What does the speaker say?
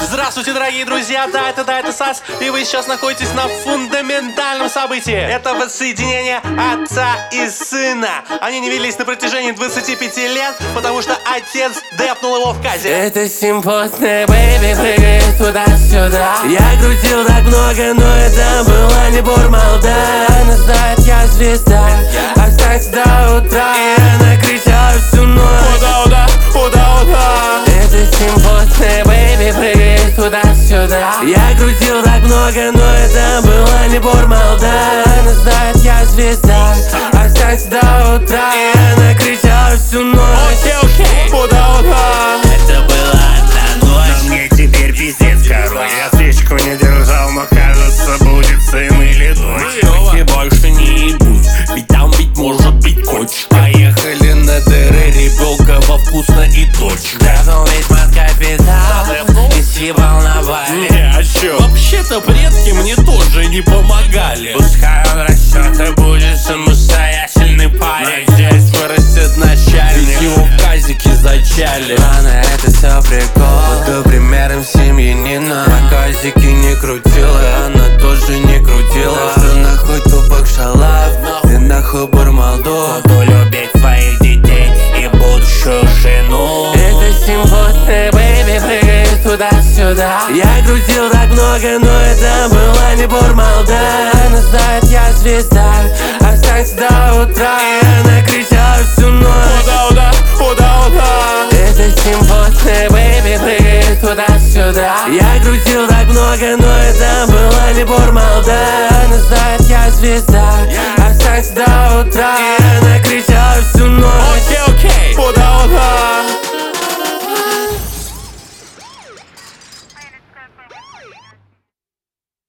Здравствуйте, дорогие друзья, да, это САС, и вы сейчас находитесь на фундаментальном событии. Это воссоединение отца и сына. Они не виделись на протяжении 25 лет, потому что отец дэпнул его в казе. Это симпотная бэйби прыгает туда-сюда. Я крутил так много, но это была не бурмалда. Она знает, я звезда, останься до утра. И она кричала всю ночь: уда-уда. Это симпотная бэйби прыгает туда-сюда. Я крутил так много, но это была не бурмалда. Она знает, я звезда, останься до утра. И она кричала всю ночь: уда-уда. Это была одна ночь, но мне теперь пиздец короче. Я свечку не держал, но кажется, будет сын или дочь. И больше не будь, ведь там ведь может быть коч. Поехали на ДР, Ребелково вкусно и точно. Дэпнул весь мат капитал и съебал на Бали. А чё? Вообще-то предки мне тоже не помогали. Пускай он растет и будет самостоятельный парень. Но здесь вырастет начальник, ведь его в казике зачали. Ладно, это все прикол. Буду примером семьянина. На казике не крутила, она тоже не крутила. Что нахуй тупок шалав, ты нахуй бурмалду. Буду любить своих детей и будущую жену. Это симпотная бэйби прыгает туда-сюда. Я крутил так много, но это была не бурмалда. Она знает, я звезда, останься до утра. И она кричала всю ночь: уда-уда. Это симпотная бэйби прыгает туда-сюда. Я крутил так много, но это была не бурмалда. Она знает, я звезда, останься до утра. И она кричала всю ночь: уда-уда.